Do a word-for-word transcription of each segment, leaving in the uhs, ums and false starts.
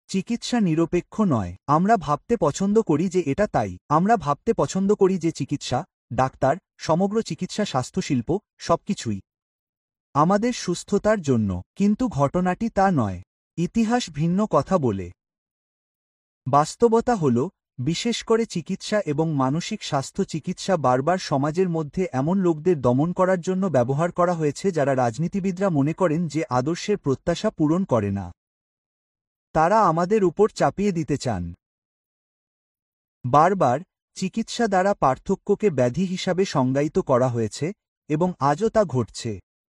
চিকিৎসা নিরপেক্ষ নয়। আমরা ভাবতে পছন্দ করি যে এটা তাই। আমরা ভাবতে পছন্দ করি যে চিকিৎসা, ডাক্তার, সমগ্র চিকিৎসা স্বাস্থ্যশিল্প, সবকিছুই আমাদের সুস্থতার জন্য। কিন্তু ঘটনাটি তা নয়। ইতিহাস ভিন্ন কথা বলে। বাস্তবতা হল, বিশেষ করে চিকিৎসা এবং মানসিক স্বাস্থ্য চিকিৎসা বারবার সমাজের মধ্যে এমন লোকদের দমন করার জন্য ব্যবহার করা হয়েছে যারা রাজনীতিবিদরা মনে করেন যে আদর্শের প্রত্যাশা পূরণ করে না। তারা আমাদের উপর চাপিয়ে দিতে চান। বারবার চিকিৎসা দ্বারা পার্থক্যকে ব্যাধি হিসাবে সংজ্ঞায়িত করা হয়েছে, এবং আজও তা ঘটছে।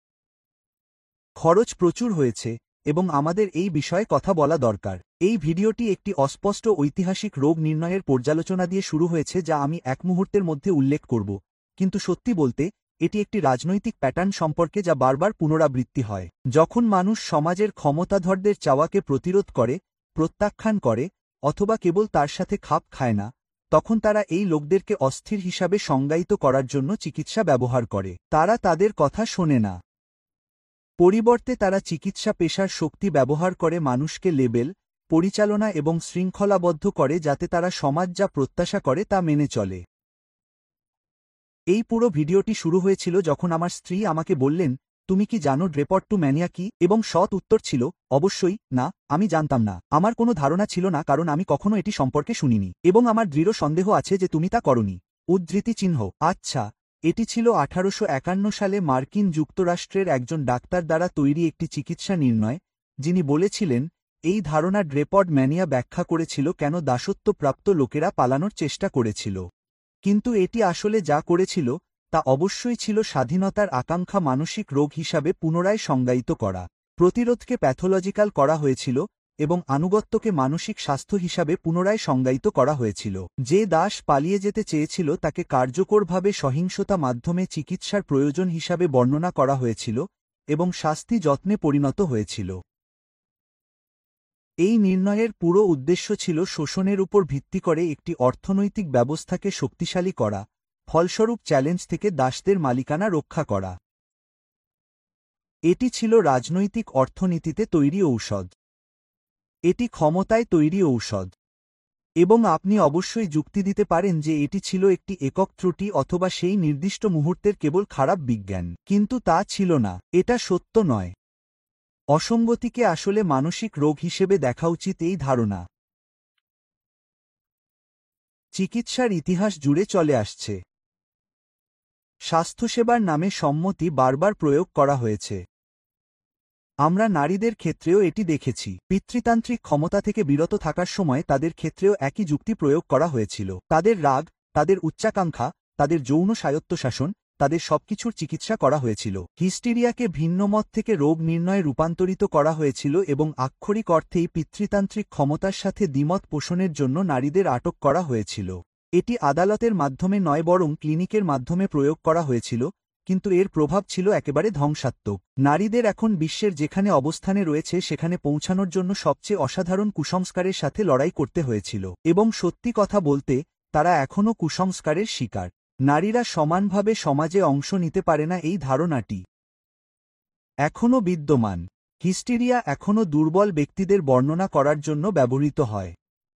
খরচ প্রচুর হয়েছে, এবং আমাদের এই বিষয়ে কথা বলা দরকার। এই ভিডিওটি একটি অস্পষ্ট ঐতিহাসিক রোগ নির্ণয়ের পর্যালোচনা দিয়ে শুরু হয়েছে যা আমি এক মুহূর্তের মধ্যে উল্লেখ করব, কিন্তু সত্যি বলতে এটি একটি রাজনৈতিক প্যাটার্ন সম্পর্কে যা বারবার পুনরাবৃত্তি হয়। যখন মানুষ সমাজের ক্ষমতাধরদের চাওয়াকে প্রতিরোধ করে, প্রত্যাখ্যান করে, অথবা কেবল তার সাথে খাপ খায় না, তখন তারা এই লোকদেরকে অস্থির হিসাবে সংজ্ঞায়িত করার জন্য চিকিৎসা ব্যবহার করে। তারা তাদের কথা শোনে না। পরিবর্তে তারা চিকিৎসা পেশার শক্তি ব্যবহার করে মানুষকে লেবেল, পরিচালনা এবং শৃঙ্খলাবদ্ধ করে যাতে তারা সমাজ যা প্রত্যাশা করে তা মেনে চলে। এই পুরো ভিডিওটি শুরু হয়েছিল যখন আমার স্ত্রী আমাকে বললেন, তুমি কি জানো ড্রেপটোম্যানিয়া কি? এবং সৎ উত্তর ছিল, অবশ্যই না, আমি জানতাম না। আমার কোনো ধারণা ছিল না কারণ আমি কখনো এটি সম্পর্কে শুনিনি, এবং আমার দৃঢ় সন্দেহ আছে যে তুমি তা করনি। উদ্ধৃতি চিহ্ন। আচ্ছা, এটি ছিল আঠারোশো একান্ন সালে মার্কিন যুক্তরাষ্ট্রের একজন ডাক্তার দ্বারা তৈরি একটি চিকিৎসা নির্ণয়, যিনি বলেছিলেন, এই ধারণা ড্রেপটোম্যানিয়া ব্যাখ্যা করেছিল কেন দাসত্বপ্রাপ্ত লোকেরা পালানোর চেষ্টা করেছিল। কিন্তু এটি আসলে যা করেছিল তা অবশ্যই ছিল স্বাধীনতার আকাঙ্ক্ষা মানসিক রোগ হিসাবে পুনরায় সংজ্ঞায়িত করা। প্রতিরোধকে প্যাথোলজিক্যাল করা হয়েছিল, এবং আনুগত্যকে মানসিক স্বাস্থ্য হিসাবে পুনরায় সংজ্ঞায়িত করা হয়েছিল। যে দাস পালিয়ে যেতে চেয়েছিল তাকে কার্যকরভাবে সহিংসতা মাধ্যমে চিকিৎসার প্রয়োজন হিসাবে বর্ণনা করা হয়েছিল, এবং শাস্তি যত্নে পরিণত হয়েছিল। এই নির্ণয়ের পুরো উদ্দেশ্য ছিল শোষণের উপর ভিত্তি করে একটি অর্থনৈতিক ব্যবস্থাকে শক্তিশালী করা, ফলস্বরূপ চ্যালেঞ্জ থেকে দাসদের মালিকানা রক্ষা করা। এটি ছিল রাজনৈতিক অর্থনীতিতে তৈরি ঔষধ। এটি ক্ষমতায় তৈরি ঔষধ। এবং আপনি অবশ্যই যুক্তি দিতে পারেন যে এটি ছিল একটি একক ত্রুটি অথবা সেই নির্দিষ্ট মুহূর্তের কেবল খারাপ বিজ্ঞান। কিন্তু তা ছিল না। এটা সত্য নয়। অসঙ্গতিকে আসলে মানসিক রোগ হিসেবে দেখা উচিত এই ধারণা চিকিৎসার ইতিহাস জুড়ে চলে আসছে। স্বাস্থ্যসেবার নামে সম্মতি বারবার প্রয়োগ করা হয়েছে। আমরা নারীদের ক্ষেত্রেও এটি দেখেছি। পিতৃতান্ত্রিক ক্ষমতা থেকে বিরত থাকার সময় তাদের ক্ষেত্রেও একই যুক্তি প্রয়োগ করা হয়েছিল। তাদের রাগ, তাদের উচ্চাকাঙ্ক্ষা, তাদের যৌন স্বায়ত্তশাসন, তাদের সবকিছুর চিকিৎসা করা হয়েছিল। হিস্টিরিয়াকে ভিন্নমত থেকে রোগ নির্ণয়ে রূপান্তরিত করা হয়েছিল এবং আক্ষরিক অর্থেই পিতৃতান্ত্রিক ক্ষমতার সাথে দ্বিমত পোষণের জন্য নারীদের আটক করা হয়েছিল। এটি আদালতের মাধ্যমে নয় বরং ক্লিনিকের মাধ্যমে প্রয়োগ করা হয়েছিল, কিন্তু এর প্রভাব ছিল একেবারে ধ্বংসাত্মক। নারীদের এখন বিশ্বের যেখানে অবস্থানে রয়েছে সেখানে পৌঁছানোর জন্য সবচেয়ে অসাধারণ কুসংস্কারের সাথে লড়াই করতে হয়েছিল। এবং সত্যি কথা বলতে, তারা এখনও কুসংস্কারের শিকার। নারীরা সমানভাবে সমাজে অংশ নিতে পারে না এই ধারণাটি এখনও বিদ্যমান। হিস্টিরিয়া এখনও দুর্বল ব্যক্তিদের বর্ণনা করার জন্য ব্যবহৃত হয়।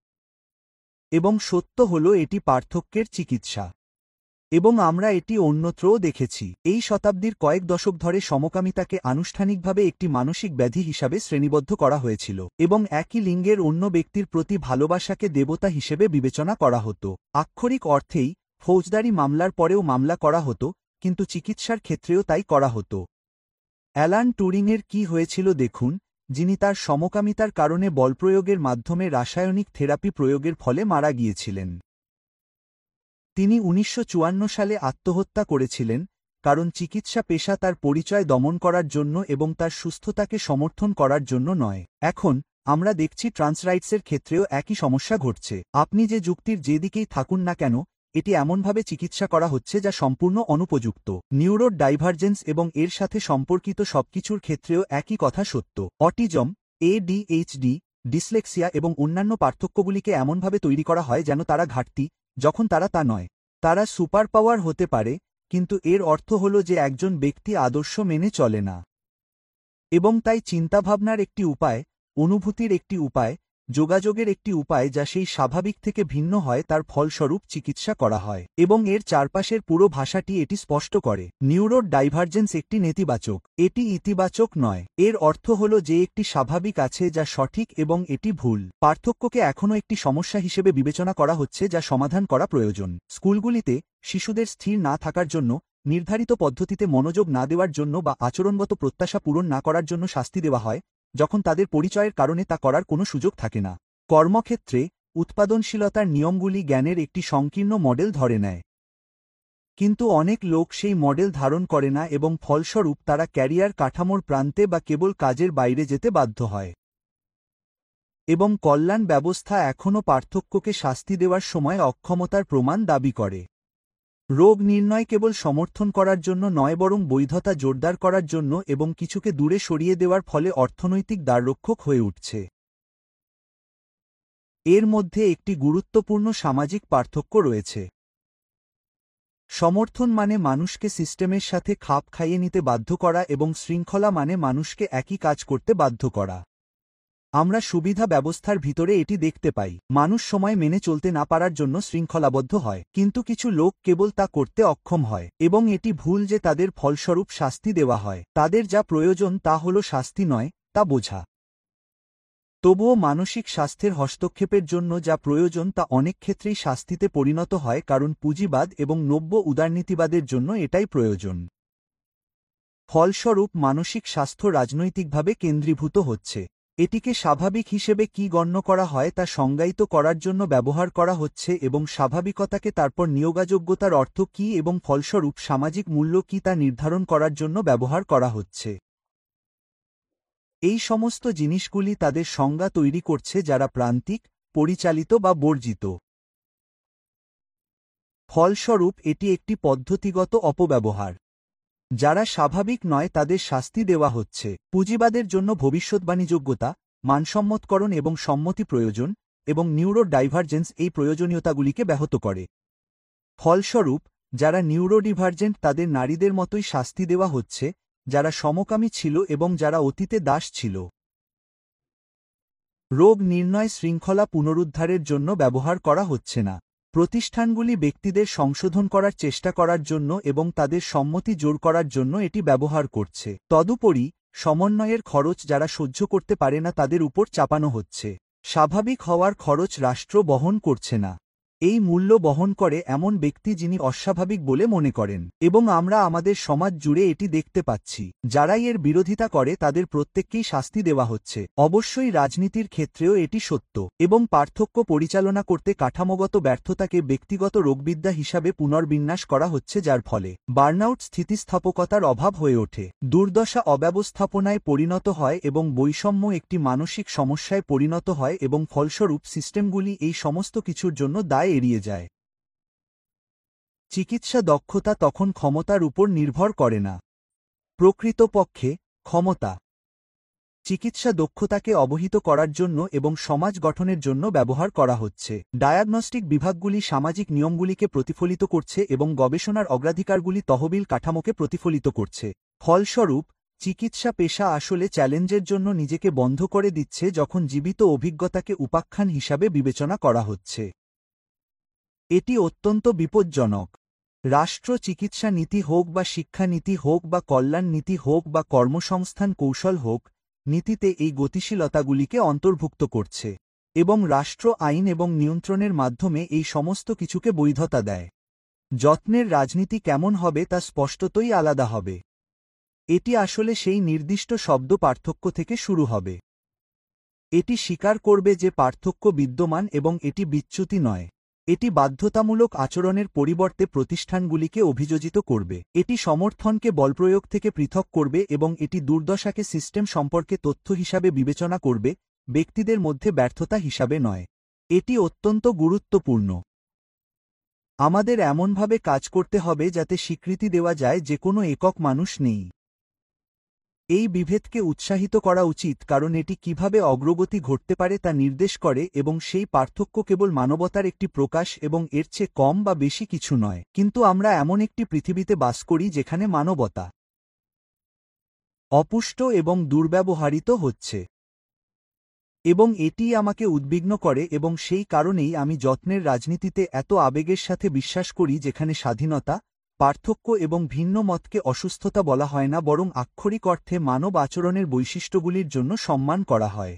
এবং সত্য হল এটি পার্থক্যের চিকিৎসা। এবং আমরা এটি অন্যত্রও দেখেছি। এই শতাব্দীর কয়েক দশক ধরে সমকামিতাকে আনুষ্ঠানিকভাবে একটি মানসিক ব্যাধি হিসাবে শ্রেণীবদ্ধ করা হয়েছিল, এবং একই লিঙ্গের অন্য ব্যক্তির প্রতি ভালোবাসাকে দেবতা হিসেবে বিবেচনা করা হতো। আক্ষরিক অর্থেই ফৌজদারি মামলার পরেও মামলা করা হতো, কিন্তু চিকিৎসার ক্ষেত্রেও তাই করা হতো। অ্যালান টুরিংয়ের কি হয়েছিল দেখুন, যিনি তার সমকামিতার কারণে বলপ্রয়োগের মাধ্যমে রাসায়নিক থেরাপি প্রয়োগের ফলে মারা গিয়েছিলেন। তিনি উনিশশো চুয়ান্ন সালে আত্মহত্যা করেছিলেন, কারণ চিকিৎসা পেশা তার পরিচয় দমন করার জন্য এবং তার সুস্থতাকে সমর্থন করার জন্য নয়। এখন আমরা দেখছি ট্রান্সরাইটসের ক্ষেত্রেও একই সমস্যা ঘটছে। আপনি যে যুক্তির যেদিকেই থাকুন না কেন, এটি এমনভাবে চিকিৎসা করা হচ্ছে যা সম্পূর্ণ অনুপযুক্ত। নিউরো ডাইভার্জেন্স এবং এর সাথে সম্পর্কিত সবকিছুর ক্ষেত্রেও একই কথা সত্য। অটিজম, এডিএইচডি, ডিসলেক্সিয়া এবং অন্যান্য পার্থক্যগুলিকে এমনভাবে তৈরি করা হয় যেন তারা ঘাটতি, যখন তারা তা নয়। তারা সুপার পাওয়ার হতে পারে, কিন্তু এর অর্থ হল যে একজন ব্যক্তি আদর্শ মেনে চলে না। এবং তাই চিন্তাভাবনার একটি উপায়, অনুভূতির একটি উপায়, যোগাযোগের একটি উপায় যা সেই স্বাভাবিক থেকে ভিন্ন হয় তার ফলস্বরূপ চিকিৎসা করা হয় এবং এর চারপাশের পুরো ভাষাটি এটি স্পষ্ট করে। নিউরো ডাইভার্জেন্স একটি নেতিবাচক, এটি ইতিবাচক নয়। এর অর্থ হল যে একটি স্বাভাবিক আছে যা সঠিক এবং এটি ভুল। পার্থক্যকে এখনও একটি সমস্যা হিসেবে বিবেচনা করা হচ্ছে যা সমাধান করা প্রয়োজন। স্কুলগুলিতে শিশুদের স্থির না থাকার জন্য, নির্ধারিত পদ্ধতিতে মনোযোগ না দেওয়ার জন্য বা আচরণগত প্রত্যাশা পূরণ না করার জন্য শাস্তি দেওয়া হয়, যখন তাদের পরিচয়ের কারণে তা করার কোনো সুযোগ থাকে না। কর্মক্ষেত্রে উৎপাদনশীলতার নিয়মগুলি জ্ঞানের একটি সংকীর্ণ মডেল ধরে নেয়, কিন্তু অনেক লোক সেই মডেল ধারণ করে না এবং ফলস্বরূপ তারা ক্যারিয়ার কাঠামোর প্রান্তে বা কেবল কাজের বাইরে যেতে বাধ্য হয়। এবং কল্যাণ ব্যবস্থা এখনও পার্থক্যকে শাস্তি দেওয়ার সময় অক্ষমতার প্রমাণ দাবি করে। রোগ নির্ণয় কেবল সমর্থন করার জন্য নয় বরং বৈধতা জোরদার করার জন্য এবং কিছুকে দূরে সরিয়ে দেওয়ার ফলে অর্থনৈতিক দ্বাররক্ষক হয়ে উঠছে। এর মধ্যে একটি গুরুত্বপূর্ণ সামাজিক পার্থক্য রয়েছে। সমর্থন মানে মানুষকে সিস্টেমের সাথে খাপ খাইয়ে নিতে বাধ্য করা এবং শৃঙ্খলা মানে মানুষকে একই কাজ করতে বাধ্য করা। আমরা সুবিধা ব্যবস্থার ভিতরে এটি দেখতে পাই। মানুষ সময় মেনে চলতে না পারার জন্য শৃঙ্খলাবদ্ধ হয়, কিন্তু কিছু লোক কেবল তা করতে অক্ষম হয় এবং এটি ভুল যে তাদের ফলস্বরূপ শাস্তি দেওয়া হয়। তাদের যা প্রয়োজন তা হল শাস্তি নয়, তা বোঝা। তবুও মানসিক স্বাস্থ্যের হস্তক্ষেপের জন্য যা প্রয়োজন তা অনেক ক্ষেত্রেই শাস্তিতে পরিণত হয় কারণ পুঁজিবাদ এবং নব্য উদারনীতিবাদের জন্য এটাই প্রয়োজন। ফলস্বরূপ মানসিক স্বাস্থ্য রাজনৈতিকভাবে কেন্দ্রীভূত হচ্ছে। এটিকে স্বাভাবিক হিসেবে কি গণ্য করা হয় তা সংজ্ঞায়িত করার জন্য ব্যবহার করা হচ্ছে এবং স্বাভাবিকতাকে তারপর নিয়োগযোগ্যতার অর্থ কী এবং ফলস্বরূপ সামাজিক মূল্য কী তা নির্ধারণ করার জন্য ব্যবহার করা হচ্ছে। এই সমস্ত জিনিসগুলি তাদের সংজ্ঞা তৈরি করছে যারা প্রান্তিক, পরিচালিত বা বর্জিত। ফলস্বরূপ এটি একটি পদ্ধতিগত অপব্যবহার। যারা স্বাভাবিক নয় তাদের শাস্তি দেওয়া হচ্ছে। পুঁজিবাদের জন্য ভবিষ্যদ্বাণীযোগ্যতা, মানসম্মতকরণ এবং সম্মতি প্রয়োজন, এবং নিউরো ডাইভার্জেন্স এই প্রয়োজনীয়তাগুলিকে ব্যাহত করে। ফলস্বরূপ যারা নিউরোডিভার্জেন্ট তাদের নারীদের মতোই শাস্তি দেওয়া হচ্ছে, যারা সমকামী ছিল এবং যারা অতীতে দাস ছিল। রোগ নির্ণয় শৃঙ্খলা পুনরুদ্ধারের জন্য ব্যবহার করা হচ্ছে না। প্রতিষ্ঠানগুলি ব্যক্তিদের সংশোধন করার চেষ্টা করার জন্য এবং তাদের সম্মতি জোর করার জন্য এটি ব্যবহার করছে। তদুপরি সমন্বয়ের খরচ যারা সহ্য করতে পারে না তাদের উপর চাপানো হচ্ছে। স্বাভাবিক হওয়ার খরচ রাষ্ট্র বহন করছে না। এই মূল্য বহন করে এমন ব্যক্তি যিনি অস্বাভাবিক বলে মনে করেন, এবং আমরা আমাদের সমাজ জুড়ে এটি দেখতে পাচ্ছি। যারাই এর বিরোধিতা করে তাদের প্রত্যেককেই শাস্তি দেওয়া হচ্ছে। অবশ্যই রাজনীতির ক্ষেত্রেও এটি সত্য, এবং পার্থক্য পরিচালনা করতে কাঠামোগত ব্যর্থতাকে ব্যক্তিগত রোগবিদ্যা হিসাবে পুনর্বিন্যাস করা হচ্ছে, যার ফলে বার্নআউট স্থিতিস্থাপকতার অভাব হয়ে ওঠে, দুর্দশা অব্যবস্থাপনায় পরিণত হয় এবং বৈষম্য একটি মানসিক সমস্যায় পরিণত হয় এবং ফলস্বরূপ সিস্টেমগুলি এই সমস্ত কিছুর জন্য দায় এড়িয়ে যায়। চিকিৎসা দক্ষতা তখন ক্ষমতার উপর নির্ভর করে না। প্রকৃতপক্ষে ক্ষমতা চিকিৎসা দক্ষতাকে অবহিত করার জন্য এবং সমাজ গঠনের জন্য ব্যবহার করা হচ্ছে। ডায়াগনস্টিক বিভাগগুলি সামাজিক নিয়মগুলিকে প্রতিফলিত করছে এবং গবেষণার অগ্রাধিকারগুলি তহবিল কাঠামোকে প্রতিফলিত করছে। ফলস্বরূপ চিকিৎসা পেশা আসলে চ্যালেঞ্জের জন্য নিজেকে বন্ধ করে দিচ্ছে যখন জীবিত অভিজ্ঞতাকে উপাখ্যান হিসাবে বিবেচনা করা হচ্ছে। এটি অত্যন্ত বিপজ্জনক। রাষ্ট্র চিকিৎসা নীতি হোক বা শিক্ষা নীতি হোক বা কল্যাণ নীতি হোক বা কর্মসংস্থান কৌশল হোক, নীতিতে এই গতিশীলতাগুলিকে অন্তর্ভুক্ত করছে, এবং রাষ্ট্র আইন এবং নিয়ন্ত্রণের মাধ্যমে এই সমস্ত কিছুকে বৈধতা দেয়। যত্নের রাজনীতি কেমন হবে তা স্পষ্টতই আলাদা হবে। এটি আসলে সেই নির্দিষ্ট শব্দ পার্থক্য থেকে শুরু হবে। এটি স্বীকার করবে যে পার্থক্য বিদ্যমান এবং এটি বিচ্যুতি নয়। এটি বাধ্যতামূলক আচরণের পরিবর্তে প্রতিষ্ঠানগুলিকে অভিযোজিত করবে। এটি সমর্থনকে বলপ্রয়োগ থেকে পৃথক করবে এবং এটি দুর্দশাকে সিস্টেম সম্পর্কে তথ্য হিসাবে বিবেচনা করবে, ব্যক্তিদের মধ্যে ব্যর্থতা হিসাবে নয়। এটি অত্যন্ত গুরুত্বপূর্ণ। আমাদের এমনভাবে কাজ করতে হবে যাতে স্বীকৃতি দেওয়া যায় যে কোনো একক মানুষ নেই। এই বিভেদকে উৎসাহিত করা উচিত কারণ এটি কিভাবে অগ্রগতি ঘটতে পারে তা নির্দেশ করে এবং সেই পার্থক্য কেবল মানবতার একটি প্রকাশ এবং এর চেয়ে কম বা বেশি কিছু নয়। কিন্তু আমরা এমন একটি পৃথিবীতে বাস করি যেখানে মানবতা অপুষ্ট এবং দুর্ব্যবহৃত হচ্ছে। এবং এটিই আমাকে উদ্বিগ্ন করে এবং সেই কারণেই আমি যত্নের রাজনীতিতে এত আবেগের সাথে বিশ্বাস করি, যেখানে স্বাধীনতা, পার্থক্য এবং ভিন্ন মতকে অসুস্থতা বলা হয় না, বরং আক্ষরিক অর্থে মানব আচরণের বৈশিষ্ট্যগুলির জন্য সম্মান করা হয়।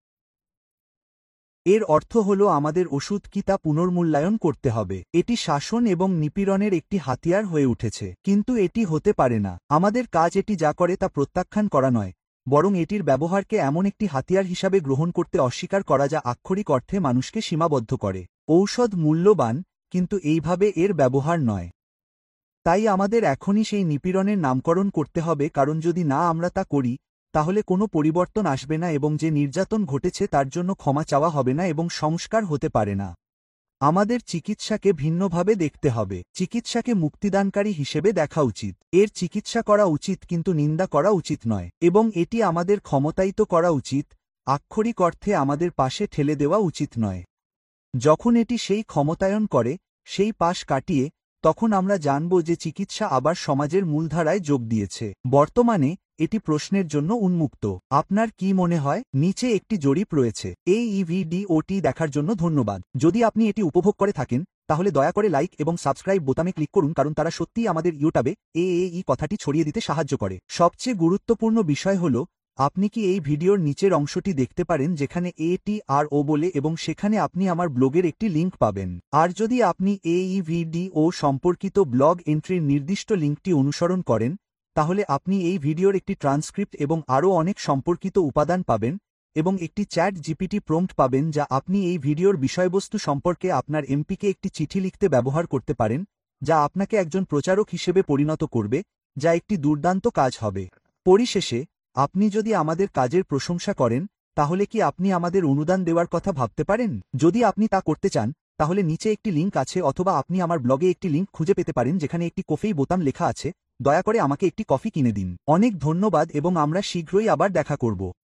এর অর্থ হল আমাদের ওষুধ কি তা পুনর্মূল্যায়ন করতে হবে। এটি শাসন এবং নিপীড়নের একটি হাতিয়ার হয়ে উঠেছে, কিন্তু এটি হতে পারে না। আমাদের কাজ এটি যা করে তা প্রত্যাখ্যান করা নয়, বরং এটির ব্যবহারকে এমন একটি হাতিয়ার হিসাবে গ্রহণ করতে অস্বীকার করা যা আক্ষরিক অর্থে মানুষকে সীমাবদ্ধ করে। ঔষধ মূল্যবান, কিন্তু এইভাবে এর ব্যবহার নয়। তাই আমাদের এখনই সেই নিপীড়নের নামকরণ করতে হবে, কারণ যদি না আমরা তা করি, তাহলে কোনো পরিবর্তন আসবে না এবং যে নির্যাতন ঘটেছে তার জন্য ক্ষমা চাওয়া হবে না এবং সংস্কার হতে পারে না। আমাদের চিকিৎসাকে ভিন্নভাবে দেখতে হবে। চিকিৎসাকে মুক্তিদানকারী হিসেবে দেখা উচিত। এর চিকিৎসা করা উচিত, কিন্তু নিন্দা করা উচিত নয়। এবং এটি আমাদের ক্ষমতায়িত করা উচিত, আক্ষরিক অর্থে আমাদের পাশে ঠেলে দেওয়া উচিত নয়। যখন এটি সেই ক্ষমতায়ন করে, সেই পাশ কাটিয়ে, তখন আমরা জানব যে চিকিৎসা আবার সমাজের মূলধারায় যোগ দিয়েছে। বর্তমানে এটি প্রশ্নের জন্য উন্মুক্ত। আপনার কি মনে হয়? নিচে একটি জরিপ রয়েছে। এই ভিডিওটি দেখার জন্য ধন্যবাদ। যদি আপনি এটি উপভোগ করে থাকেন, তাহলে দয়া করে লাইক এবং সাবস্ক্রাইব বোতামে ক্লিক করুন, কারণ তারা সত্যিই আমাদের ইউটিউবে এই কথাটি ছড়িয়ে দিতে সাহায্য করে। সবচেয়ে গুরুত্বপূর্ণ বিষয় হল, আপনি কি এই ভিডিওর নিচের অংশটি দেখতে পারেন যেখানে এ টি আর ও বলে, এবং সেখানে আপনি আমার ব্লগের একটি লিঙ্ক পাবেন। আর যদি আপনি এই ভিডিও সম্পর্কিত ব্লগ এন্ট্রির নির্দিষ্ট লিঙ্কটি অনুসরণ করেন, তাহলে আপনি এই ভিডিওর একটি ট্রান্সক্রিপ্ট এবং আরও অনেক সম্পর্কিত উপাদান পাবেন, এবং একটি চ্যাট জিপিটি প্রম্পট পাবেন যা আপনি এই ভিডিওর বিষয়বস্তু সম্পর্কে আপনার এমপিকে একটি চিঠি লিখতে ব্যবহার করতে পারেন, যা আপনাকে একজন প্রচারক হিসেবে পরিণত করবে, যা একটি দুর্দান্ত কাজ হবে। পরিশেষে, আপনি যদি আমাদের কাজের প্রশংসা করেন, তাহলে কি আপনি আমাদের অনুদান দেওয়ার কথা ভাবতে পারেন? যদি আপনি তা করতে চান, তাহলে নিচে একটি লিঙ্ক আছে, অথবা আপনি আমার ব্লগে একটি লিঙ্ক খুঁজে পেতে পারেন যেখানে একটি কফি বোতাম লেখা আছে। দয়া করে আমাকে একটি কফি কিনে দিন। অনেক ধন্যবাদ এবং আমরা শীঘ্রই আবার দেখা করব।